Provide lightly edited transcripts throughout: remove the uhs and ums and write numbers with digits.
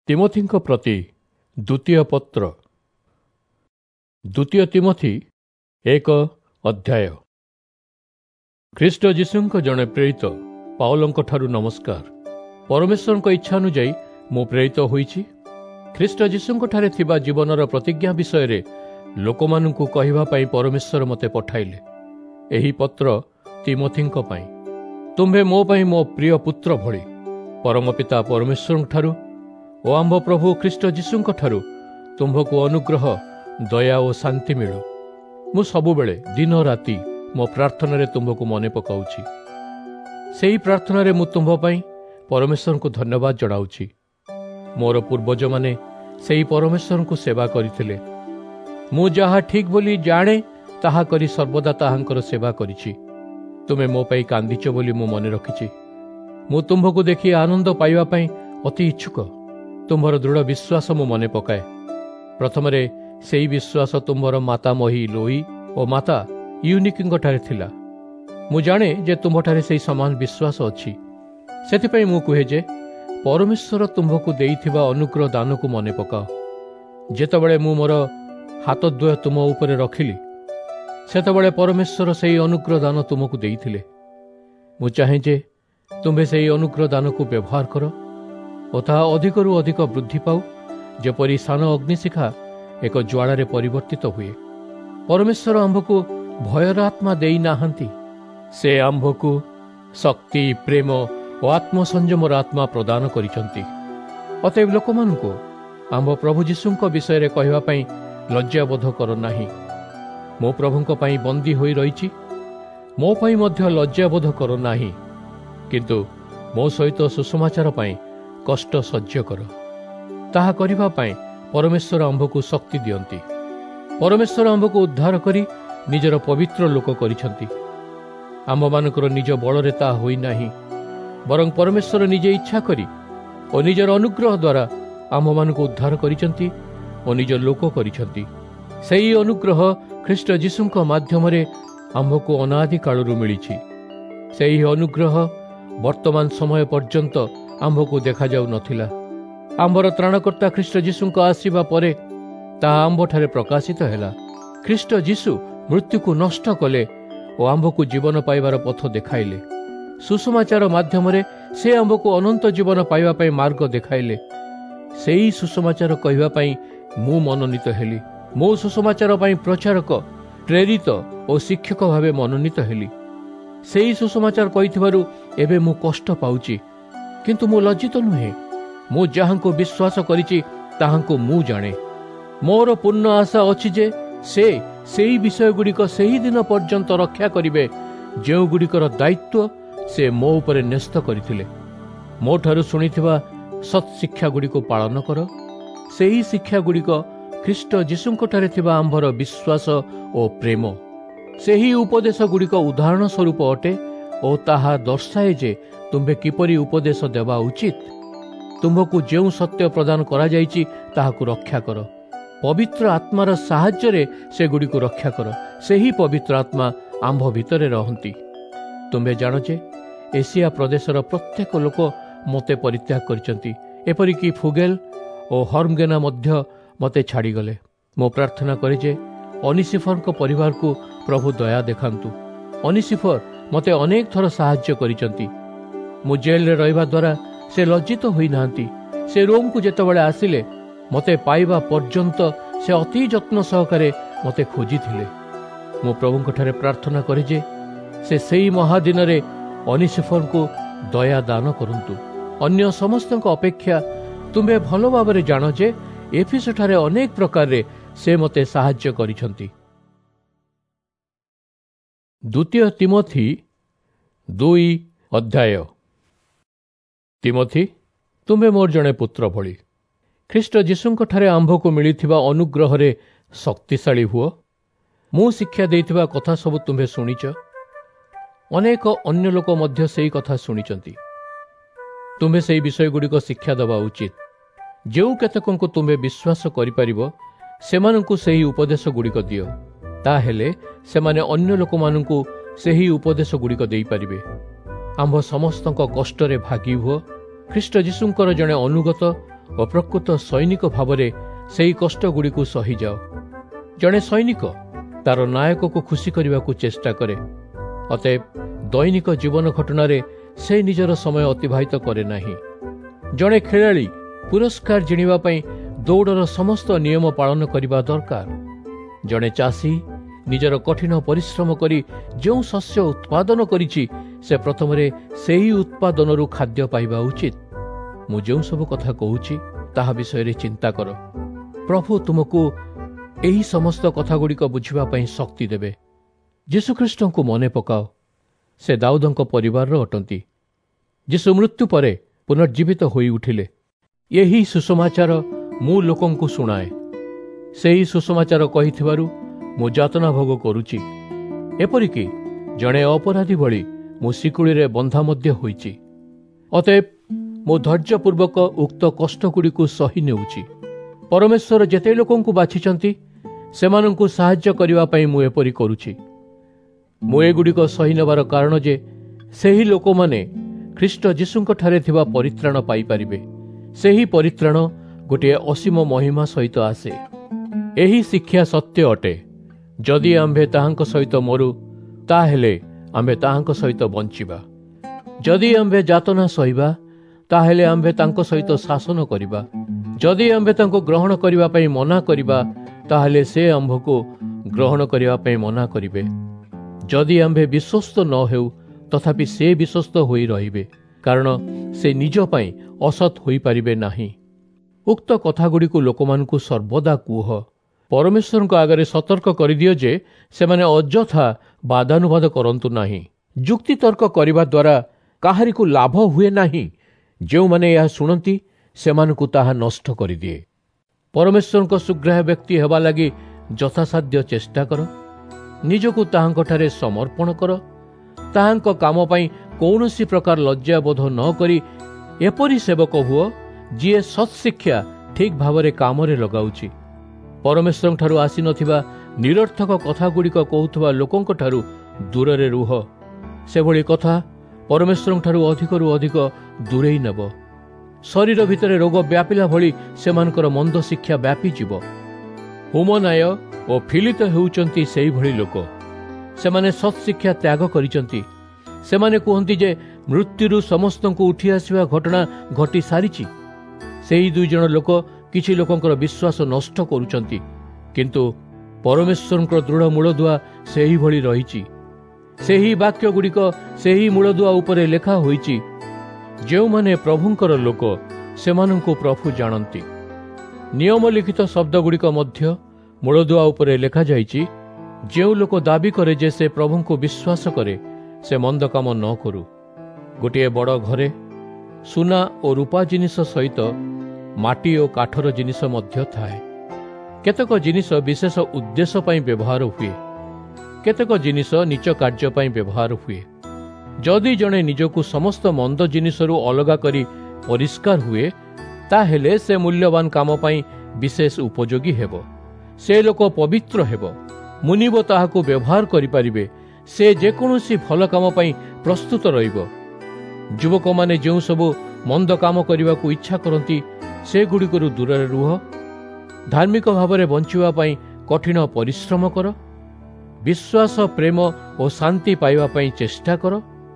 ତିମୋଥୀଙ୍କ ପ୍ରତି ଦ୍ୱିତୀୟ ପତ୍ର। ଦ୍ୱିତୀୟ ତିମୋଥୀ 1 ଅଧ୍ୟାୟ। ଖ୍ରୀଷ୍ଟ ଯୀଶୁଙ୍କ ଜଣେ ପ୍ରେରିତ ପାଉଲଙ୍କଠାରୁ ନମସ୍କାର। ପରମେଶ୍ୱରଙ୍କ ଇଚ୍ଛା ଅନୁଯାୟୀ ମୁଁ ପ୍ରେରିତ ହୋଇଛି। ଖ୍ରୀଷ୍ଟ ଯୀଶୁଙ୍କଠାରେ ଥିବା ଜୀବନର ପ୍ରତିଜ୍ଞା ବିଷୟରେ ଲୋକମାନଙ୍କୁ କହିବା ପାଇଁ ପରମେଶ୍ୱର ମୋତେ ପଠାଇଲେ। ଏହି ପତ୍ର ତିମୋଥୀଙ୍କ ପାଇଁ। ତୁମ୍ଭେ ମୋ ପାଇଁ ମୋ ପ୍ରିୟ ପୁତ୍ର ଭଳି। ପରମ ପିତା ପରମେଶ୍ୱରଙ୍କଠାରୁ ଓ ଆମ୍ଭ ପ୍ରଭୁ ଖ୍ରୀଷ୍ଟ ଯୀଶୁଙ୍କଠାରୁ ତୁମ୍ଭକୁ ଅନୁଗ୍ରହ, ଦୟା ଓ ଶାନ୍ତି ମିଳୁ। ମୁଁ ସବୁବେଳେ ଦିନ ରାତି ମୋ ପ୍ରାର୍ଥନାରେ ତୁମ୍ଭକୁ ମନେ ପକାଉଛି। ସେହି ପ୍ରାର୍ଥନାରେ ମୁଁ ତୁମ୍ଭ ପାଇଁ ପରମେଶ୍ୱରଙ୍କୁ ଧନ୍ୟବାଦ ଜଣାଉଛି। ମୋର ପୂର୍ବଜମାନେ ସେହି ପରମେଶ୍ୱରଙ୍କୁ ସେବା କରିଥିଲେ। ମୁଁ ଯାହା ଠିକ୍ ବୋଲି ଜାଣେ ତାହା କରି ସର୍ବଦା ତାହାଙ୍କର ସେବା କରିଛି। ତୁମେ ମୋ ପାଇଁ କାନ୍ଦିଛ ବୋଲି ମୁଁ ମନେ ରଖିଛି। ମୁଁ ତୁମ୍ଭକୁ ଦେଖି ଆନନ୍ଦ ପାଇବା ପାଇଁ ଅତି ଇଚ୍ଛୁକ। ତୁମ୍ଭର ଦୃଢ଼ ବିଶ୍ୱାସ ମୁଁ ମନେ ପକାଏ। ପ୍ରଥମରେ ସେହି ବିଶ୍ୱାସ ତୁମ୍ଭର ମାତାମହୀ ଲୋଇ ଓ ମାତା ୟୁନିକିଙ୍କଠାରେ ଥିଲା। ମୁଁ ଜାଣେ ଯେ ତୁମ୍ଭଠାରେ ସେହି ସମାନ ବିଶ୍ୱାସ ଅଛି। ସେଥିପାଇଁ ମୁଁ କୁହେ ଯେ ପରମେଶ୍ୱର ତୁମ୍ଭକୁ ଦେଇଥିବା ଅନୁଗ୍ରହ ଦାନକୁ ମନେ ପକାଅ। ଯେତେବେଳେ ମୁଁ ମୋର ହାତଦ୍ୱୟ ତୁମ ଉପରେ ରଖିଲି, ସେତେବେଳେ ପରମେଶ୍ୱର ସେହି ଅନୁଗ୍ରହ ଦାନ ତୁମକୁ ଦେଇଥିଲେ। ମୁଁ ଚାହେଁ ଯେ ତୁମ୍ଭେ ସେହି ଅନୁଗ୍ରହ ଦାନକୁ ବ୍ୟବହାର କର ଓ ତାହା ଅଧିକରୁ ଅଧିକ ବୃଦ୍ଧି ପାଉ, ଯେପରି ସାନ ଅଗ୍ନିଶିଖା ଏକ ଜ୍ୱାଳାରେ ପରିବର୍ତ୍ତିତ ହୁଏ। ପରମେଶ୍ୱର ଆମ୍ଭକୁ ଭୟର ଆତ୍ମା ଦେଇନାହାନ୍ତି, ସେ ଆମ୍ଭକୁ ଶକ୍ତି, ପ୍ରେମ ଓ ଆତ୍ମସଂଯମର ଆତ୍ମା ପ୍ରଦାନ କରିଛନ୍ତି। ଅତଏବ ଲୋକମାନଙ୍କୁ ଆମ୍ଭ ପ୍ରଭୁ ଯୀଶୁଙ୍କ ବିଷୟରେ କହିବା ପାଇଁ ଲଜ୍ଜାବୋଧ କର ନାହିଁ। ମୋ ପ୍ରଭୁଙ୍କ ପାଇଁ ବନ୍ଦୀ ହୋଇ ରହିଛି। ମୋ ପାଇଁ ମଧ୍ୟ ଲଜ୍ଜାବୋଧ କର ନାହିଁ, କିନ୍ତୁ ମୋ ସହିତ ସୁସମାଚାର ପାଇଁ କଷ୍ଟ ସହ୍ୟ କର। ତାହା କରିବା ପାଇଁ ପରମେଶ୍ୱର ଆମ୍ଭକୁ ଶକ୍ତି ଦିଅନ୍ତି। ପରମେଶ୍ୱର ଆମ୍ଭକୁ ଉଦ୍ଧାର କରି ନିଜର ପବିତ୍ର ଲୋକ କରିଛନ୍ତି। ଆମ୍ଭମାନଙ୍କର ନିଜ ବଳରେ ତାହା ହୋଇନାହିଁ, ବରଂ ପରମେଶ୍ୱର ନିଜେ ଇଚ୍ଛା କରି ଓ ନିଜର ଅନୁଗ୍ରହ ଦ୍ୱାରା ଆମ୍ଭମାନଙ୍କୁ ଉଦ୍ଧାର କରିଛନ୍ତି ଓ ନିଜ ଲୋକ କରିଛନ୍ତି। ସେହି ଅନୁଗ୍ରହ ଖ୍ରୀଷ୍ଟ ଯୀଶୁଙ୍କ ମାଧ୍ୟମରେ ଆମ୍ଭକୁ ଅନାଦି କାଳରୁ ମିଳିଛି। ସେହି ଅନୁଗ୍ରହ ବର୍ତ୍ତମାନ ସମୟ ପର୍ଯ୍ୟନ୍ତ ଆମ୍ଭକୁ ଦେଖାଯାଉନଥିଲା। ଆମ୍ଭର ତ୍ରାଣକର୍ତ୍ତା ଖ୍ରୀଷ୍ଟ ଯୀଶୁଙ୍କ ଆସିବା ପରେ ତାହା ଆମ୍ଭଠାରେ ପ୍ରକାଶିତ ହେଲା। ଖ୍ରୀଷ୍ଟ ଯୀଶୁ ମୃତ୍ୟୁକୁ ନଷ୍ଟ କଲେ ଓ ଆମ୍ଭକୁ ଜୀବନ ପାଇବାର ପଥ ଦେଖାଇଲେ। ସୁସମାଚାର ମାଧ୍ୟମରେ ସେ ଆମ୍ଭକୁ ଅନନ୍ତ ଜୀବନ ପାଇବା ପାଇଁ ମାର୍ଗ ଦେଖାଇଲେ। ସେହି ସୁସମାଚାର କହିବା ପାଇଁ ମୁଁ ମନୋନୀତ ହେଲି। ମୋ ସୁସମାଚାର ପାଇଁ ପ୍ରଚାରକ, ପ୍ରେରିତ ଓ ଶିକ୍ଷକ ଭାବେ ମନୋନୀତ ହେଲି। ସେହି ସୁସମାଚାର କହିଥିବାରୁ ଏବେ ମୁଁ କଷ୍ଟ ପାଉଛି, କିନ୍ତୁ ମୁଁ ଲଜ୍ଜିତ ନୁହେଁ। ମୁଁ ଯାହାଙ୍କୁ ବିଶ୍ୱାସ କରିଛି ତାହାଙ୍କୁ ମୁଁ ଜାଣେ। ମୋର ପୂର୍ଣ୍ଣ ଆଶା ଅଛି ଯେ ସେ ସେହି ବିଷୟଗୁଡ଼ିକ ସେହି ଦିନ ପର୍ଯ୍ୟନ୍ତ ରକ୍ଷା କରିବେ ଯେଉଁଗୁଡ଼ିକର ଦାୟିତ୍ୱ ସେ ମୋ ଉପରେ ନ୍ୟସ୍ତ କରିଥିଲେ। ମୋ ଠାରୁ ଶୁଣିଥିବା ସତ୍ ଶିକ୍ଷାଗୁଡ଼ିକୁ ପାଳନ କର। ସେହି ଶିକ୍ଷାଗୁଡ଼ିକ ଖ୍ରୀଷ୍ଟ ଯୀଶୁଙ୍କଠାରେ ଥିବା ଆମ୍ଭର ବିଶ୍ୱାସ ଓ ପ୍ରେମ। ସେହି ଉପଦେଶଗୁଡ଼ିକ ଉଦାହରଣ ସ୍ୱରୂପ ଅଟେ ଓ ତାହା ଦର୍ଶାଏ ଯେ ତୁମ୍ଭେ କିପରି ଉପଦେଶ ଦେବା ଉଚିତ। ତୁମ୍ଭକୁ ଯେଉଁ ସତ୍ୟ ପ୍ରଦାନ କରାଯାଇଛି ତାହାକୁ ରକ୍ଷା କର। ପବିତ୍ର ଆତ୍ମାର ସାହାଯ୍ୟରେ ସେଗୁଡ଼ିକୁ ରକ୍ଷା କର। ସେହି ପବିତ୍ର ଆତ୍ମା ଆମ୍ଭ ଭିତରେ ରହନ୍ତି। ତୁମ୍ଭେ ଜାଣ ଯେ ଏସିଆ ପ୍ରଦେଶର ପ୍ରତ୍ୟେକ ଲୋକ ମୋତେ ପରିତ୍ୟାଗ କରିଛନ୍ତି, ଏପରିକି ଫୁଗେଲ ଓ ହର୍ମଗେନା ମଧ୍ୟ ମୋତେ ଛାଡ଼ିଗଲେ। ମୁଁ ପ୍ରାର୍ଥନା କରେ ଯେ ଅନିସିଫରଙ୍କ ପରିବାରକୁ ପ୍ରଭୁ ଦୟା ଦେଖାନ୍ତୁ। ଅନିସିଫର ମୋତେ ଅନେକ ଥର ସାହାଯ୍ୟ କରିଛନ୍ତି। ମୁଁ ଜେଲରେ ରହିବା ଦ୍ୱାରା ସେ ଲଜ୍ଜିତ ହୋଇନାହାନ୍ତି। ସେ ରୋମକୁ ଯେତେବେଳେ ଆସିଲେ, ମୋତେ ପାଇବା ପର୍ଯ୍ୟନ୍ତ ସେ ଅତି ଯତ୍ନ ସହକାରେ ମୋତେ ଖୋଜିଥିଲେ। ମୁଁ ପ୍ରଭୁଙ୍କଠାରେ ପ୍ରାର୍ଥନା କରେ ଯେ ସେ ସେହି ମହାଦିନରେ ଅନିସିଫରଙ୍କୁ ଦୟା ଦାନ କରନ୍ତୁ। ଅନ୍ୟ ସମସ୍ତଙ୍କ ଅପେକ୍ଷା ତୁମ୍ଭେ ଭଲ ଭାବରେ ଜାଣ ଯେ ଏଫେସଠାରେ ଅନେକ ପ୍ରକାରରେ ସେ ମୋତେ ସାହାଯ୍ୟ କରିଛନ୍ତି। ଦ୍ୱିତୀୟ ତିମୋଥୀ 2 ଅଧ୍ୟାୟ। ତିମୋଥୀ, ତୁମ୍ଭେ ମୋର ଜଣେ ପୁତ୍ର ଭଳି। ଖ୍ରୀଷ୍ଟ ଯୀଶୁଙ୍କଠାରେ ଆମ୍ଭକୁ ମିଳିଥିବା ଅନୁଗ୍ରହରେ ଶକ୍ତିଶାଳୀ ହୁଅ। ମୁଁ ଶିକ୍ଷା ଦେଇଥିବା କଥା ସବୁ ତୁମ୍ଭେ ଶୁଣିଛ। ଅନେକ ଅନ୍ୟ ଲୋକ ମଧ୍ୟ ସେହି କଥା ଶୁଣିଛନ୍ତି। ତୁମ୍ଭେ ସେହି ବିଷୟଗୁଡ଼ିକ ଶିକ୍ଷା ଦେବା ଉଚିତ। ଯେଉଁ କେତେକଙ୍କୁ ତୁମ୍ଭେ ବିଶ୍ୱାସ କରିପାରିବ ସେମାନଙ୍କୁ ସେହି ଉପଦେଶଗୁଡ଼ିକ ଦିଅ। ତାହେଲେ ସେମାନେ ଅନ୍ୟ ଲୋକମାନଙ୍କୁ ସେହି ଉପଦେଶଗୁଡ଼ିକ ଦେଇପାରିବେ। ଆମ୍ଭ ସମସ୍ତଙ୍କ କଷ୍ଟରେ ଭାଗି ହୁଅ। ଖ୍ରୀଷ୍ଟ ଯୀଶୁଙ୍କର ଜଣେ ଅନୁଗତ ଓ ପ୍ରକୃତ ସୈନିକ ଭାବରେ ସେହି କଷ୍ଟଗୁଡ଼ିକୁ ସହିଯାଅ। ଜଣେ ସୈନିକ ତାର ନାୟକକୁ ଖୁସି କରିବାକୁ ଚେଷ୍ଟା କରେ। ଅତଏବ ଦୈନିକ ଜୀବନ ଘଟଣାରେ ସେ ନିଜର ସମୟ ଅତିବାହିତ କରେ ନାହିଁ। ଜଣେ ଖେଳାଳି ପୁରସ୍କାର ଜିଣିବା ପାଇଁ ଦୌଡ଼ର ସମସ୍ତ ନିୟମ ପାଳନ କରିବା ଦରକାର। ଜଣେ ଚାଷୀ ନିଜର କଠିନ ପରିଶ୍ରମ କରି ଯେଉଁ ଶସ୍ୟ ଉତ୍ପାଦନ କରିଛି ସେ ପ୍ରଥମରେ ସେହି ଉତ୍ପାଦନରୁ ଖାଦ୍ୟ ପାଇବା ଉଚିତ। ମୁଁ ଯେଉଁ ସବୁ କଥା କହୁଛି ତାହା ବିଷୟରେ ଚିନ୍ତା କର। ପ୍ରଭୁ ତୁମକୁ ଏହି ସମସ୍ତ କଥାଗୁଡ଼ିକ ବୁଝିବା ପାଇଁ ଶକ୍ତି ଦେବେ। ଯୀଶୁଖ୍ରୀଷ୍ଟଙ୍କୁ ମନେ ପକାଅ। ସେ ଦାଉଦଙ୍କ ପରିବାରର ଅଟନ୍ତି। ଯୀଶୁ ମୃତ୍ୟୁ ପରେ ପୁନର୍ଜୀବିତ ହୋଇ ଉଠିଲେ। ଏହି ସୁସମାଚାର ମୁଁ ଲୋକଙ୍କୁ ଶୁଣାଏ। ସେହି ସୁସମାଚାର କହିଥିବାରୁ ମୁଁ ଯାତନା ଭୋଗ କରୁଛି। ଏପରିକି ଜଣେ ଅପରାଧୀ ଭଳି ମୁଁ ଶିକୁଳିରେ ବନ୍ଧା ମଧ୍ୟ ହୋଇଛି। ଅତଏବ ମୁଁ ଧୈର୍ଯ୍ୟପୂର୍ବକ ଉକ୍ତ କଷ୍ଟଗୁଡ଼ିକୁ ସହି ନେଉଛି। ପରମେଶ୍ୱର ଯେତେ ଲୋକଙ୍କୁ ବାଛିଛନ୍ତି ସେମାନଙ୍କୁ ସାହାଯ୍ୟ କରିବା ପାଇଁ ମୁଁ ଏପରି କରୁଛି। ମୁଁ ଏଗୁଡ଼ିକ ସହି ନେବାର କାରଣ ଯେ ସେହି ଲୋକମାନେ ଖ୍ରୀଷ୍ଟ ଯୀଶୁଙ୍କଠାରେ ଥିବା ପରିତ୍ରାଣ ପାଇପାରିବେ। ସେହି ପରିତ୍ରାଣ ଗୋଟିଏ ଅସୀମ ମହିମା ସହିତ ଆସେ। ଏହି ଶିକ୍ଷା ସତ୍ୟ ଅଟେ। ଯଦି ଆମ୍ଭେ ତାହାଙ୍କ ସହିତ ମରୁ ତାହେଲେ ଆମ୍ଭେ ତାହାଙ୍କ ସହିତ ବଞ୍ଚିବା। ଯଦି ଆମ୍ଭେ ଯାତନା ସହିବା ତାହେଲେ ଆମ୍ଭେ ତାଙ୍କ ସହିତ ଶାସନ କରିବା। ଯଦି ଆମ୍ଭେ ତାଙ୍କୁ ଗ୍ରହଣ କରିବା ପାଇଁ ମନା କରିବା ତାହେଲେ ସେ ଆମ୍ଭକୁ ଗ୍ରହଣ କରିବା ପାଇଁ ମନା କରିବେ। ଯଦି ଆମ୍ଭେ ବିଶ୍ୱସ୍ତ ନ ହେଉ ତଥାପି ସେ ବିଶ୍ୱସ୍ତ ହୋଇ ରହିବେ, କାରଣ ସେ ନିଜ ପାଇଁ ଅସତ୍ ହୋଇପାରିବେ ନାହିଁ। ଉକ୍ତ କଥାଗୁଡ଼ିକୁ ଲୋକମାନଙ୍କୁ ସର୍ବଦା କୁହ। ପରମେଶ୍ୱରଙ୍କ ଆଗରେ ସତର୍କ କରିଦିଅ ଯେ ସେମାନେ ଅଯଥା ବାଦାନୁବାଦ କରନ୍ତୁ ନାହିଁ। ଯୁକ୍ତିତର୍କ କରିବା ଦ୍ୱାରା କାହାରିକୁ ଲାଭ ହୁଏ ନାହିଁ। ଯେଉଁମାନେ ଏହା ଶୁଣନ୍ତି ସେମାନଙ୍କୁ ତାହା ନଷ୍ଟ କରିଦିଏ। ପରମେଶ୍ୱରଙ୍କ ସୁଗ୍ରାହ୍ୟ ବ୍ୟକ୍ତି ହେବା ଲାଗି ଯଥାସାଧ୍ୟ ଚେଷ୍ଟା କର। ନିଜକୁ ତାହାଙ୍କଠାରେ ସମର୍ପଣ କର। ତାହାଙ୍କ କାମ ପାଇଁ କୌଣସି ପ୍ରକାର ଲଜ୍ଜାବୋଧ ନ କରି ଏପରି ସେବକ ହୁଅ ଯିଏ ସତ୍ଶିକ୍ଷା ଠିକ୍ ଭାବରେ କାମରେ ଲଗାଉଛି। ପରମେଶ୍ୱରଙ୍କଠାରୁ ଆସିନଥିବା ନିରର୍ଥକ କଥାଗୁଡ଼ିକ କହୁଥିବା ଲୋକଙ୍କଠାରୁ ଦୂରରେ ରୁହ। ସେଭଳି କଥା ପରମେଶ୍ୱରଙ୍କଠାରୁ ଅଧିକରୁ ଅଧିକ ଦୂରେଇ ନେବ। ଶରୀର ଭିତରେ ରୋଗ ବ୍ୟାପିଲା ଭଳି ସେମାନଙ୍କର ମନ୍ଦ ଶିକ୍ଷା ବ୍ୟାପିଯିବ। ହୁମନାୟ ଓ ଫିଲିତ ହେଉଛନ୍ତି ସେହିଭଳି ଲୋକ। ସେମାନେ ସତ୍ଶିକ୍ଷା ତ୍ୟାଗ କରିଛନ୍ତି। ସେମାନେ କୁହନ୍ତି ଯେ ମୃତ୍ୟୁରୁ ସମସ୍ତଙ୍କୁ ଉଠି ଆସିବା ଘଟଣା ଘଟି ସାରିଛି। ସେହି ଦୁଇ ଜଣ ଲୋକ କିଛି ଲୋକଙ୍କର ବିଶ୍ୱାସ ନଷ୍ଟ କରୁଛନ୍ତି, କିନ୍ତୁ ପରମେଶ୍ୱରଙ୍କର ଦୃଢ଼ ମୂଳଦୁଆ ସେହିଭଳି ରହିଛି। ସେହି ବାକ୍ୟଗୁଡ଼ିକ ସେହି ମୂଳଦୁଆ ଉପରେ ଲେଖା ହୋଇଛି। ଯେଉଁମାନେ ପ୍ରଭୁଙ୍କର ଲୋକ ସେମାନଙ୍କୁ ପ୍ରଭୁ ଜାଣନ୍ତି। ନିୟମ ଲିଖିତ ଶବ୍ଦଗୁଡ଼ିକ ମଧ୍ୟ ମୂଳଦୁଆ ଉପରେ ଲେଖାଯାଇଛି। ଯେଉଁ ଲୋକ ଦାବି କରେ ଯେ ସେ ପ୍ରଭୁଙ୍କୁ ବିଶ୍ୱାସ କରେ ସେ ମନ୍ଦ କାମ ନ କରୁ। ଗୋଟିଏ ବଡ଼ ଘରେ ସୁନା ଓ ରୂପା ଜିନିଷ ସହିତ ମାଟି ଓ କାଠର ଜିନିଷ ମଧ୍ୟ ଥାଏ। କେତେକ ଜିନିଷ ବିଶେଷ ଉଦ୍ଦେଶ୍ୟ ପାଇଁ ବ୍ୟବହାର ହୁଏ। କେତେକ ଜିନିଷ ନିଚ କାର୍ଯ୍ୟ ପାଇଁ ବ୍ୟବହାର ହୁଏ। ଯଦି ଜଣେ ନିଜକୁ ସମସ୍ତ ମନ୍ଦ ଜିନିଷରୁ ଅଲଗା କରି ପରିଷ୍କାର ହୁଏ ତାହେଲେ ସେ ମୂଲ୍ୟବାନ କାମ ପାଇଁ ବିଶେଷ ଉପଯୋଗୀ ହେବ। ସେ ଲୋକ ପବିତ୍ର ହେବ। ମୁନିବ ତାହାକୁ ବ୍ୟବହାର କରିପାରିବେ। ସେ ଯେକୌଣସି ଭଲ କାମ ପାଇଁ ପ୍ରସ୍ତୁତ ରହିବ। ଯୁବକମାନେ ଯେଉଁ ସବୁ ମନ୍ଦ କାମ କରିବାକୁ ଇଚ୍ଛା କରନ୍ତି ସେଗୁଡ଼ିକରୁ ଦୂରରେ ରୁହ। ଧାର୍ମିକ ଭାବରେ ବଞ୍ଚିବା ପାଇଁ କଠିନ ପରିଶ୍ରମ କର। ବିଶ୍ୱାସ, ପ୍ରେମ ଓ ଶାନ୍ତି ପାଇବା ପାଇଁ ଚେଷ୍ଟା କର।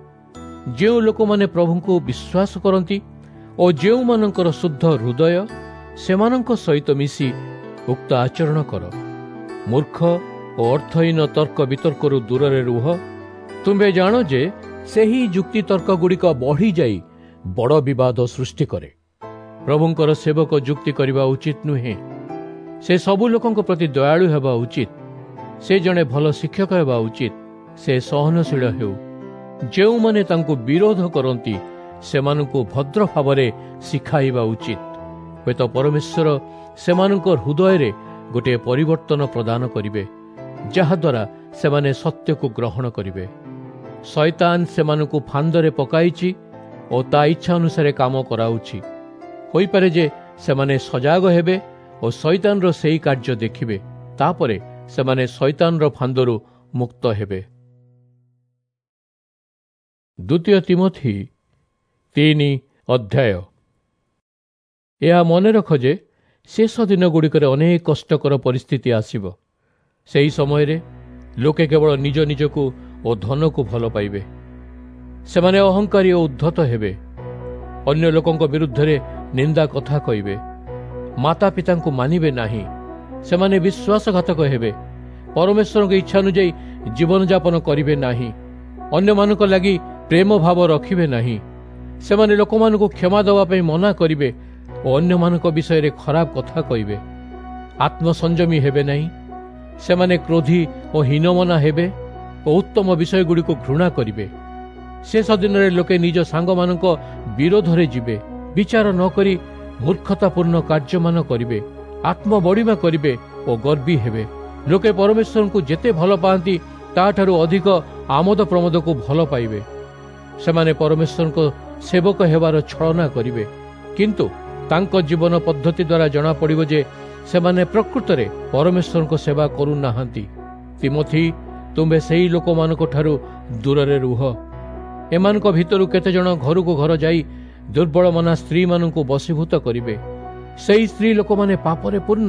ଯେଉଁ ଲୋକମାନେ ପ୍ରଭୁଙ୍କୁ ବିଶ୍ୱାସ କରନ୍ତି ଓ ଯେଉଁମାନଙ୍କର ଶୁଦ୍ଧ ହୃଦୟ ସେମାନଙ୍କ ସହିତ ମିଶି ଉକ୍ତ ଆଚରଣ କର। ମୂର୍ଖ ଓ ଅର୍ଥହୀନ ତର୍କ ବିତର୍କରୁ ଦୂରରେ ରୁହ। ତୁମ୍ଭେ ଜାଣ ଯେ ସେହି ଯୁକ୍ତିତର୍କଗୁଡ଼ିକ ବଢ଼ିଯାଇ ବଡ଼ ବିବାଦ ସୃଷ୍ଟି କରେ। ପ୍ରଭୁଙ୍କର ସେବକ ଯୁକ୍ତି କରିବା ଉଚିତ ନୁହେଁ। ସେ ସବୁ ଲୋକଙ୍କ ପ୍ରତି ଦୟାଳୁ ହେବା ଉଚିତ। ସେ ଜଣେ ଭଲ ଶିକ୍ଷକ ହେବା ଉଚିତ। ସେ ସହନଶୀଳ ହେଉ। ଯେଉଁମାନେ ତାଙ୍କୁ ବିରୋଧ କରନ୍ତି ସେମାନଙ୍କୁ ଭଦ୍ର ଭାବରେ ଶିଖାଇବା ଉଚିତ। ହୁଏତ ପରମେଶ୍ୱର ସେମାନଙ୍କ ହୃଦୟରେ ଗୋଟିଏ ପରିବର୍ତ୍ତନ ପ୍ରଦାନ କରିବେ, ଯାହାଦ୍ୱାରା ସେମାନେ ସତ୍ୟକୁ ଗ୍ରହଣ କରିବେ। ଶୈତାନ ସେମାନଙ୍କୁ ଫାନ୍ଦରେ ପକାଇଛି ଓ ତା ଇଚ୍ଛା ଅନୁସାରେ କାମ କରାଉଛି। ହୋଇପାରେ ଯେ ସେମାନେ ସଜାଗ ହେବେ ଓ ଶୈତାନର ସେହି କାର୍ଯ୍ୟ ଦେଖିବେ। ତାପରେ ସେମାନେ ଶୈତାନର ଫାନ୍ଦରୁ ମୁକ୍ତ ହେବେ। ଦ୍ୱିତୀୟ ତିମୋଥୀ 3 ଅଧ୍ୟାୟ। ଏହା ମନେ ରଖ ଯେ ଶେଷ ଦିନଗୁଡ଼ିକରେ ଅନେକ କଷ୍ଟକର ପରିସ୍ଥିତି ଆସିବ। ସେହି ସମୟରେ ଲୋକେ କେବଳ ନିଜ ନିଜକୁ ଓ ଧନକୁ ଭଲ ପାଇବେ। ସେମାନେ ଅହଙ୍କାରୀ ଓ ଉଦ୍ଧତ ହେବେ। ଅନ୍ୟ ଲୋକଙ୍କ ବିରୁଦ୍ଧରେ ନିନ୍ଦା କଥା କହିବେ। ମାତା ପିତାଙ୍କୁ ମାନିବେ ନାହିଁ। ସେମାନେ ବିଶ୍ୱାସଘାତକ ହେବେ। ପରମେଶ୍ୱରଙ୍କ ଇଚ୍ଛା ଅନୁଯାୟୀ ଜୀବନଯାପନ କରିବେ ନାହିଁ। ଅନ୍ୟମାନଙ୍କ ଲାଗି ପ୍ରେମ ଭାବ ରଖିବେ ନାହିଁ। ସେମାନେ ଲୋକମାନଙ୍କୁ କ୍ଷମା ଦେବା ପାଇଁ ମନା କରିବେ ଓ ଅନ୍ୟମାନଙ୍କ ବିଷୟରେ ଖରାପ କଥା କହିବେ। ଆତ୍ମସଂଯମୀ ହେବେ ନାହିଁ। ସେମାନେ କ୍ରୋଧୀ ଓ ହୀନମନା ହେବେ ଓ ଉତ୍ତମ ବିଷୟଗୁଡ଼ିକୁ ଘୃଣା କରିବେ। ଶେଷ ଦିନରେ ଲୋକେ ନିଜ ସାଙ୍ଗମାନଙ୍କ ବିରୋଧରେ ଯିବେ। ବିଚାର ନ କରି ମୂର୍ଖତାପୂର୍ଣ୍ଣ କାର୍ଯ୍ୟମାନ କରିବେ। ଆତ୍ମବଡ଼ିମା କରିବେ ଓ ଗର୍ବୀ ହେବେ। ଲୋକେ ପରମେଶ୍ୱରଙ୍କୁ ଯେତେ ଭଲ ପାଆନ୍ତି ତାଠାରୁ ଅଧିକ ଆମୋଦ ପ୍ରମୋଦକୁ ଭଲ ପାଇବେ। ସେମାନେ ପରମେଶ୍ୱରଙ୍କ ସେବକ ହେବାର ଛଳନା କରିବେ, କିନ୍ତୁ ତାଙ୍କ ଜୀବନ ପଦ୍ଧତି ଦ୍ୱାରା ଜଣାପଡ଼ିବ ଯେ ସେମାନେ ପ୍ରକୃତରେ ପରମେଶ୍ୱରଙ୍କ ସେବା କରୁନାହାନ୍ତି। ତିମୋଥୀ, ତୁମ୍ଭେ ସେହି ଲୋକମାନଙ୍କ ଠାରୁ ଦୂରରେ ରୁହ। ଏମାନଙ୍କ ଭିତରୁ କେତେଜଣ ଘରକୁ ଘର ଯାଇ ଦୁର୍ବଳମନା ସ୍ତ୍ରୀମାନଙ୍କୁ ବଶୀଭୂତ କରିବେ। ସେହି ସ୍ତ୍ରୀ ଲୋକମାନେ ପାପରେ ପୂର୍ଣ୍ଣ,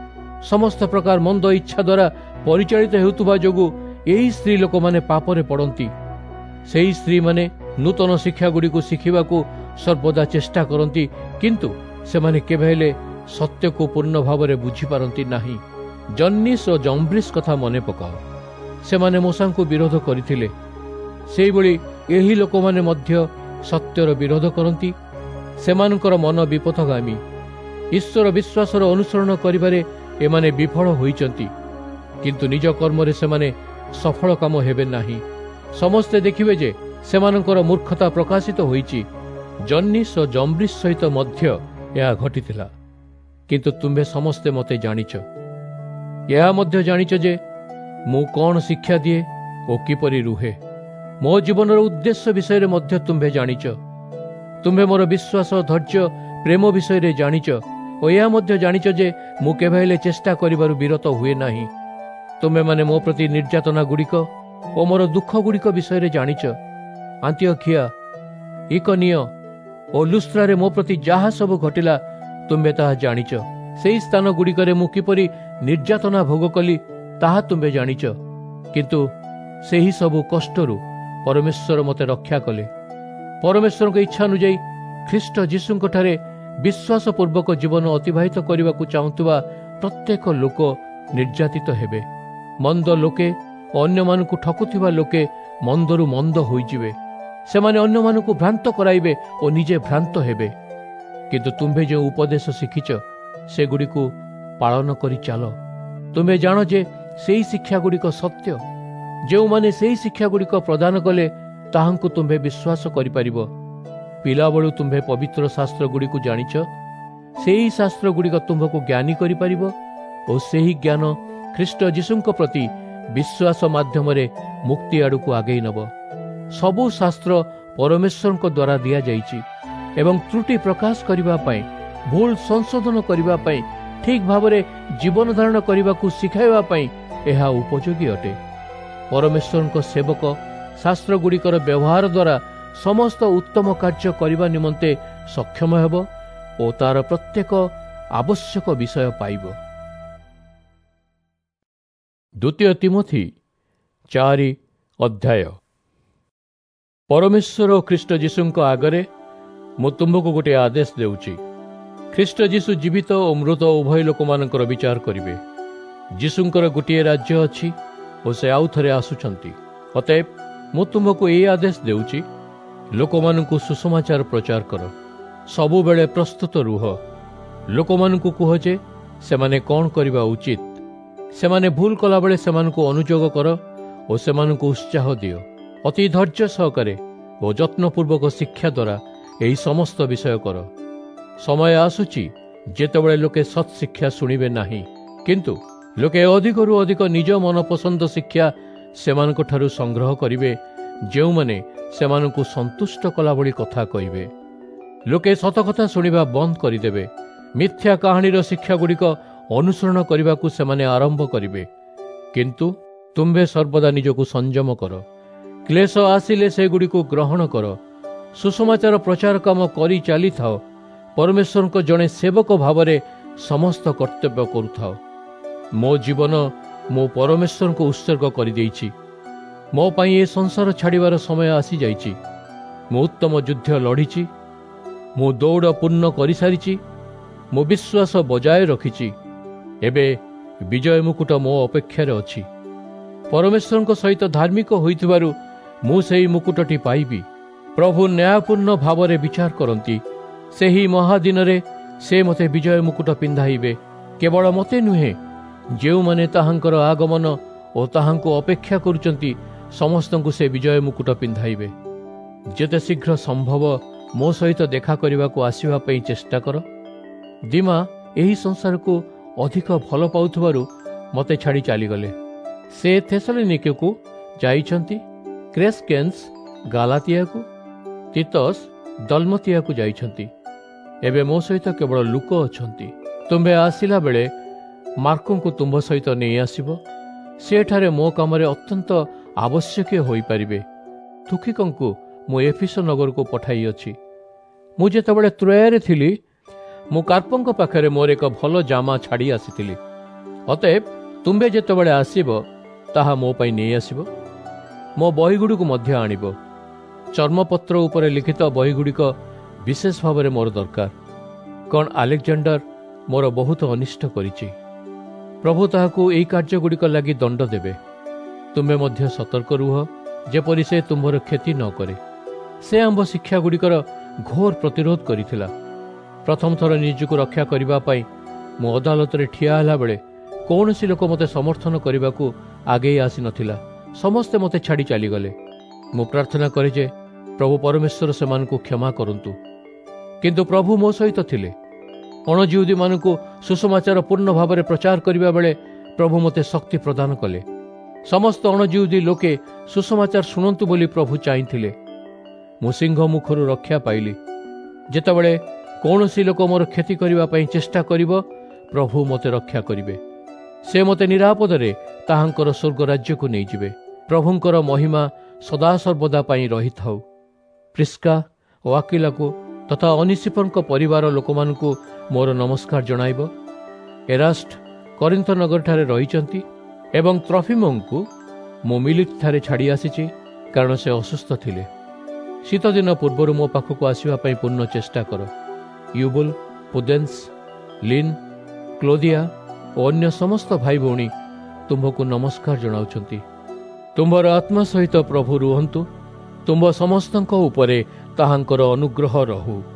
ସମସ୍ତ ପ୍ରକାର ମନ୍ଦ ଇଚ୍ଛା ଦ୍ୱାରା ପରିଚାଳିତ ହେଉଥିବା ଯୋଗୁଁ ଏହି ସ୍ତ୍ରୀ ଲୋକମାନେ ପାପରେ ପଡ଼ନ୍ତି। ସେହି ସ୍ତ୍ରୀମାନେ ନୂତନ ଶିକ୍ଷାଗୁଡ଼ିକୁ ଶିଖିବାକୁ ସର୍ବଦା ଚେଷ୍ଟା କରନ୍ତି, କିନ୍ତୁ ସେମାନେ କେବେ ହେଲେ ସତ୍ୟକୁ ପୂର୍ଣ୍ଣ ଭାବରେ ବୁଝିପାରନ୍ତି ନାହିଁ। ଜନ୍ନିସ୍ ଓ ଜମ୍ବ୍ରିସ୍ କଥା ମନେ ପକାଅ। ସେମାନେ ମୂଷାଙ୍କୁ ବିରୋଧ କରିଥିଲେ। ସେହିଭଳି ଏହି ଲୋକମାନେ ମଧ୍ୟ ସତ୍ୟର ବିରୋଧ କରନ୍ତି। ସେମାନଙ୍କର ମନ ବିପଥଗାମୀ। ଈଶ୍ୱର ବିଶ୍ୱାସର ଅନୁସରଣ କରିବାରେ ଏମାନେ ବିଫଳ ହୋଇଛନ୍ତି, କିନ୍ତୁ ନିଜ କର୍ମରେ ସେମାନେ ସଫଳ କାମ ହେବେ ନାହିଁ। ସମସ୍ତେ ଦେଖିବେ ଯେ ସେମାନଙ୍କର ମୂର୍ଖତା ପ୍ରକାଶିତ ହୋଇଛି। ଜନ୍ନିସ୍ ଓ ଜମ୍ବ୍ରିସ୍ ସହିତ ମଧ୍ୟ ଏହା ଘଟିଥିଲା। କିନ୍ତୁ ତୁମ୍ଭେ ସମସ୍ତେ ମୋତେ ଜାଣିଛ। ଏହା ମଧ୍ୟ ଜାଣିଛ ଯେ ମୁଁ କ'ଣ ଶିକ୍ଷା ଦିଏ ଓ କିପରି ରୁହେ। ମୋ ଜୀବନର ଉଦ୍ଦେଶ୍ୟ ବିଷୟରେ ମଧ୍ୟ ତୁମ୍ଭେ ଜାଣିଛ। ତୁମ୍ଭେ ମୋର ବିଶ୍ୱାସ, ଧୈର୍ଯ୍ୟ, ପ୍ରେମ ବିଷୟରେ ଜାଣିଛ ଓ ଏହା ମଧ୍ୟ ଜାଣିଛ ଯେ ମୁଁ କେବେ ହେଲେ ଚେଷ୍ଟା କରିବାରୁ ବିରତ ହୁଏ ନାହିଁ। ତୁମେମାନେ ମୋ ପ୍ରତି ନିର୍ଯାତନା ଗୁଡ଼ିକ ଓ ମୋର ଦୁଃଖ ଗୁଡ଼ିକ ବିଷୟରେ ଜାଣିଛ। ଆନ୍ତିଓଖିଆ, ଇକନିୟ ଓ ଲୁସ୍ତ୍ରାରେ ମୋ ପ୍ରତି ଯାହା ସବୁ ଘଟିଲା ତୁମ୍ଭେ ତାହା ଜାଣିଛ। ସେହି ସ୍ଥାନ ଗୁଡ଼ିକରେ ମୁଁ କିପରି ନିର୍ଯାତନା ଭୋଗ କଲି ତାହା ତୁମ୍ଭେ ଜାଣିଛ। କିନ୍ତୁ ସେହି ସବୁ କଷ୍ଟରୁ ପରମେଶ୍ୱର ମୋତେ ରକ୍ଷା କଲେ। ପରମେଶ୍ୱରଙ୍କ ଇଚ୍ଛା ଅନୁଯାୟୀ ଖ୍ରୀଷ୍ଟ ଯୀଶୁଙ୍କଠାରେ ବିଶ୍ୱାସପୂର୍ବକ ଜୀବନ ଅତିବାହିତ କରିବାକୁ ଚାହୁଁଥିବା ପ୍ରତ୍ୟେକ ଲୋକ ନିର୍ଯାତିତ ହେବେ। ମନ୍ଦ ଲୋକେ ଓ ଅନ୍ୟମାନଙ୍କୁ ଠକୁଥିବା ଲୋକେ ମନ୍ଦରୁ ମନ୍ଦ ହୋଇଯିବେ। ସେମାନେ ଅନ୍ୟମାନଙ୍କୁ ଭ୍ରାନ୍ତ କରାଇବେ ଓ ନିଜେ ଭ୍ରାନ୍ତ ହେବେ। କିନ୍ତୁ ତୁମ୍ଭେ ଯେଉଁ ଉପଦେଶ ଶିଖିଛ ସେଗୁଡ଼ିକୁ ପାଳନ କରି ଚାଲ। ତୁମ୍ଭେ ଜାଣ ଯେ ସେହି ଶିକ୍ଷାଗୁଡ଼ିକ ସତ୍ୟ। ଯେଉଁମାନେ ସେହି ଶିକ୍ଷାଗୁଡ଼ିକ ପ୍ରଦାନ କଲେ ତାହାଙ୍କୁ ତୁମ୍ଭେ ବିଶ୍ୱାସ କରିପାରିବ। ପିଲାବେଳୁ ତୁମ୍ଭେ ପବିତ୍ର ଶାସ୍ତ୍ରଗୁଡ଼ିକୁ ଜାଣିଛ। ସେହି ଶାସ୍ତ୍ରଗୁଡ଼ିକ ତୁମ୍ଭକୁ ଜ୍ଞାନୀ କରିପାରିବ ଓ ସେହି ଜ୍ଞାନ ଖ୍ରୀଷ୍ଟ ଯୀଶୁଙ୍କ ପ୍ରତି ବିଶ୍ୱାସ ମାଧ୍ୟମରେ ମୁକ୍ତି ଆଡ଼କୁ ଆଗେଇ ନେବ। ସବୁ ଶାସ୍ତ୍ର ପରମେଶ୍ୱରଙ୍କ ଦ୍ୱାରା ଦିଆଯାଇଛି ଏବଂ ତ୍ରୁଟି ପ୍ରକାଶ କରିବା ପାଇଁ, ଭୁଲ ସଂଶୋଧନ କରିବା ପାଇଁ, ଠିକ୍ ଭାବରେ ଜୀବନ ଧାରଣ କରିବାକୁ ଶିଖାଇବା ପାଇଁ ଏହା ଉପଯୋଗୀ ଅଟେ। ପରମେଶ୍ୱରଙ୍କ ସେବକ ଶାସ୍ତ୍ରଗୁଡ଼ିକର ବ୍ୟବହାର ଦ୍ୱାରା ସମସ୍ତ ଉତ୍ତମ କାର୍ଯ୍ୟ କରିବା ନିମନ୍ତେ ସକ୍ଷମ ହେବ ଓ ତାର ପ୍ରତ୍ୟେକ ଆବଶ୍ୟକ ବିଷୟ ପାଇବ। ଦ୍ୱିତୀୟ ତିମୋଥୀ 4 ଅଧ୍ୟାୟ। ପରମେଶ୍ୱର ଓ ଖ୍ରୀଷ୍ଟ ଯୀଶୁଙ୍କ ଆଗରେ ମୁଁ ତୁମ୍ଭକୁ ଗୋଟିଏ ଆଦେଶ ଦେଉଛି। ଖ୍ରୀଷ୍ଟ ଯୀଶୁ ଜୀବିତ ଓ ମୃତ ଉଭୟ ଲୋକମାନଙ୍କର ବିଚାର କରିବେ। ଯୀଶୁଙ୍କର ଗୋଟିଏ ରାଜ୍ୟ ଅଛି ଓ ସେ ଆଉ ଥରେ ଆସୁଛନ୍ତି। ଅତଏବ ମୁଁ ତୁମ୍ଭକୁ ଏହି ଆଦେଶ ଦେଉଛି, ଲୋକମାନଙ୍କୁ ସୁସମାଚାର ପ୍ରଚାର କର। ସବୁବେଳେ ପ୍ରସ୍ତୁତ ରୁହ। ଲୋକମାନଙ୍କୁ କୁହ ଯେ ସେମାନେ କ'ଣ କରିବା ଉଚିତ। ସେମାନେ ଭୁଲ କଲାବେଳେ ସେମାନଙ୍କୁ ଅନୁଯୋଗ କର ଓ ସେମାନଙ୍କୁ ଉତ୍ସାହ ଦିଅ। ଅତି ଧୈର୍ଯ୍ୟ ସହକାରେ ଓ ଯତ୍ନପୂର୍ବକ ଶିକ୍ଷା ଦ୍ୱାରା ଏହି ସମସ୍ତ ବିଷୟ କର। ସମୟ ଆସୁଛି ଯେତେବେଳେ ଲୋକେ ସତ୍ ଶିକ୍ଷା ଶୁଣିବେ ନାହିଁ, କିନ୍ତୁ ଲୋକେ ଅଧିକରୁ ଅଧିକ ନିଜ ମନପସନ୍ଦ ଶିକ୍ଷା ସେମାନଙ୍କଠାରୁ ସଂଗ୍ରହ କରିବେ, ଯେଉଁମାନେ ସେମାନଙ୍କୁ ସନ୍ତୁଷ୍ଟ କଲାଭଳି କଥା କହିବେ। ଲୋକେ ସତକଥା ଶୁଣିବା ବନ୍ଦ କରିଦେବେ। ମିଥ୍ୟା କାହାଣୀର ଶିକ୍ଷାଗୁଡ଼ିକ ଅନୁସରଣ କରିବାକୁ ସେମାନେ ଆରମ୍ଭ କରିବେ। କିନ୍ତୁ ତୁମ୍ଭେ ସର୍ବଦା ନିଜକୁ ସଂଯମ କର। କ୍ଲେଶ ଆସିଲେ ସେଗୁଡ଼ିକୁ ଗ୍ରହଣ କର। ସୁସମାଚାର ପ୍ରଚାର କାମ କରି ଚାଲିଥାଅ। ପରମେଶ୍ୱରଙ୍କ ଜଣେ ସେବକ ଭାବରେ ସମସ୍ତ କର୍ତ୍ତବ୍ୟ କରୁଥାଅ। ମୋ ଜୀବନ ମୁଁ ପରମେଶ୍ୱରଙ୍କୁ ଉତ୍ସର୍ଗ କରିଦେଇଛି। ମୋ ପାଇଁ ଏ ସଂସାର ଛାଡ଼ିବାର ସମୟ ଆସିଯାଇଛି। ମୁଁ ଉତ୍ତମ ଯୁଦ୍ଧ ଲଢ଼ିଛି। ମୁଁ ଦୌଡ଼ ପୂର୍ଣ୍ଣ କରିସାରିଛି। ମୁଁ ବିଶ୍ୱାସ ବଜାୟ ରଖିଛି। ଏବେ ବିଜୟ ମୁକୁଟ ମୋ ଅପେକ୍ଷାରେ ଅଛି। ପରମେଶ୍ୱରଙ୍କ ସହିତ ଧାର୍ମିକ ହୋଇଥିବାରୁ ମୁଁ ସେହି ମୁକୁଟଟି ପାଇବି। ପ୍ରଭୁ ନ୍ୟାୟପୂର୍ଣ୍ଣ ଭାବରେ ବିଚାର କରନ୍ତି। ସେହି ମହାଦିନରେ ସେ ମୋତେ ବିଜୟ ମୁକୁଟ ପିନ୍ଧାଇବେ। କେବଳ ମୋତେ ନୁହେଁ, ଯେଉଁମାନେ ତାହାଙ୍କର ଆଗମନ ଓ ତାହାଙ୍କୁ ଅପେକ୍ଷା କରୁଛନ୍ତି ସମସ୍ତଙ୍କୁ ସେ ବିଜୟ ମୁକୁଟ ପିନ୍ଧାଇବେ। ଯେତେ ଶୀଘ୍ର ସମ୍ଭବ ମୋ ସହିତ ଦେଖା କରିବାକୁ ଆସିବା ପାଇଁ ଚେଷ୍ଟା କର। ଦିମା ଏହି ସଂସାରକୁ ଅଧିକ ଭଲ ପାଉଥିବାରୁ ମୋତେ ଛାଡ଼ି ଚାଲିଗଲେ। ସେ ଥେସଲୋନିକେକୁ ଯାଇଛନ୍ତି, କ୍ରେସ୍କେନ୍ସ ଗାଲାତିଆକୁ, ତିତସ୍ ଦଲମତିଆକୁ ଯାଇଛନ୍ତି। ଏବେ ମୋ ସହିତ କେବଳ ଲୁକ ଅଛନ୍ତି। ତୁମ୍ଭେ ଆସିଲା ବେଳେ ମାର୍କଙ୍କୁ ତୁମ୍ଭ ସହିତ ନେଇ ଆସିବ। ସେଠାରେ ମୋ କାମରେ ଅତ୍ୟନ୍ତ ଆବଶ୍ୟକୀୟ ହୋଇପାରିବେ। ତୁଖିକଙ୍କୁ ମୁଁ ଏଫିସ ନଗରକୁ ପଠାଇଅଛି। ମୁଁ ଯେତେବେଳେ ତ୍ରୋୟାରେ ଥିଲି, ମୁଁ କାର୍ପଙ୍କ ପାଖରେ ମୋର ଏକ ଭଲ ଜାମା ଛାଡ଼ି ଆସିଥିଲି। ଅତଏବ ତୁମ୍ଭେ ଯେତେବେଳେ ଆସିବ ତାହା ମୋ ପାଇଁ ନେଇ ଆସିବ। ମୋ ବହିଗୁଡ଼ିକୁ ମଧ୍ୟ ଆଣିବ। ଚର୍ମପତ୍ର ଉପରେ ଲିଖିତ ବହିଗୁଡ଼ିକ ବିଶେଷ ଭାବରେ ମୋର ଦରକାର। କ'ଣ ଆଲେକ୍ଜାଣ୍ଡର ମୋର ବହୁତ ଅନିଷ୍ଟ କରିଛି। ପ୍ରଭୁ ତାହାକୁ ଏହି କାର୍ଯ୍ୟଗୁଡ଼ିକ ଲାଗି ଦଣ୍ଡ ଦେବେ। ତୁମେ ମଧ୍ୟ ସତର୍କ ରୁହ, ଯେପରି ସେ ତୁମ୍ଭର କ୍ଷତି ନ କରେ। ସେ ଆମ୍ଭ ଶିକ୍ଷାଗୁଡ଼ିକର ଘୋର ପ୍ରତିରୋଧ କରିଥିଲା। ପ୍ରଥମ ଥର ନିଜକୁ ରକ୍ଷା କରିବା ପାଇଁ ମୁଁ ଅଦାଲତରେ ଠିଆ ହେଲାବେଳେ କୌଣସି ଲୋକ ମୋତେ ସମର୍ଥନ କରିବାକୁ ଆଗେଇ ଆସିନଥିଲା। ସମସ୍ତେ ମୋତେ ଛାଡ଼ି ଚାଲିଗଲେ। ମୁଁ ପ୍ରାର୍ଥନା କରେ ଯେ ପ୍ରଭୁ ପରମେଶ୍ୱର ସେମାନଙ୍କୁ କ୍ଷମା କରନ୍ତୁ। କିନ୍ତୁ ପ୍ରଭୁ ମୋ ସହିତ ଥିଲେ। ଅଣଜିହୁଦୀମାନଙ୍କୁ ସୁସମାଚାର ପୂର୍ଣ୍ଣ ଭାବରେ ପ୍ରଚାର କରିବା ବେଳେ ପ୍ରଭୁ ମୋତେ ଶକ୍ତି ପ୍ରଦାନ କଲେ। ସମସ୍ତ ଅଣଜିହୁଦୀ ଲୋକେ ସୁସମାଚାର ଶୁଣନ୍ତୁ ବୋଲି ପ୍ରଭୁ ଚାହିଁଥିଲେ। ମୁଁ ସିଂହ ମୁଖରୁ ରକ୍ଷା ପାଇଲି। ଯେତେବେଳେ କୌଣସି ଲୋକ ମୋର କ୍ଷତି କରିବା ପାଇଁ ଚେଷ୍ଟା କରିବ, ପ୍ରଭୁ ମୋତେ ରକ୍ଷା କରିବେ। ସେ ମୋତେ ନିରାପଦରେ ତାହାଙ୍କର ସ୍ୱର୍ଗ ରାଜ୍ୟକୁ ନେଇଯିବେ। ପ୍ରଭୁଙ୍କର ମହିମା ସଦାସର୍ବଦା ପାଇଁ ରହିଥାଉ। ପ୍ରିସ୍କା ଓ ଆକିଲାକୁ ତଥା ଅନିସିଫରଙ୍କ ପରିବାର ଲୋକମାନଙ୍କୁ ମୋର ନମସ୍କାର ଜଣାଇବ। ଏରାଷ୍ଟ କରିନ୍ଥ ନଗରଠାରେ ରହିଛନ୍ତି ଏବଂ ତ୍ରଫିମଙ୍କୁ ମୁଁ ମିଲିତ୍‌ଠାରେ ଛାଡ଼ି ଆସିଛି, କାରଣ ସେ ଅସୁସ୍ଥ ଥିଲେ। ଶୀତଦିନ ପୂର୍ବରୁ ମୋ ପାଖକୁ ଆସିବା ପାଇଁ ପୂର୍ଣ୍ଣ ଚେଷ୍ଟା କର। ୟୁବୁଲ, ପୁଦେନ୍ସ, ଲିନ୍, କ୍ଲୋଦିଆ ଓ ଅନ୍ୟ ସମସ୍ତ ଭାଇ ଭଉଣୀ ତୁମ୍ଭକୁ ନମସ୍କାର ଜଣାଉଛନ୍ତି। ତୁମ୍ଭର ଆତ୍ମା ସହିତ ପ୍ରଭୁ ରୁହନ୍ତୁ। ତୁମ୍ଭ ସମସ୍ତଙ୍କ ଉପରେ ତାହାଙ୍କର ଅନୁଗ୍ରହ ରହୁ।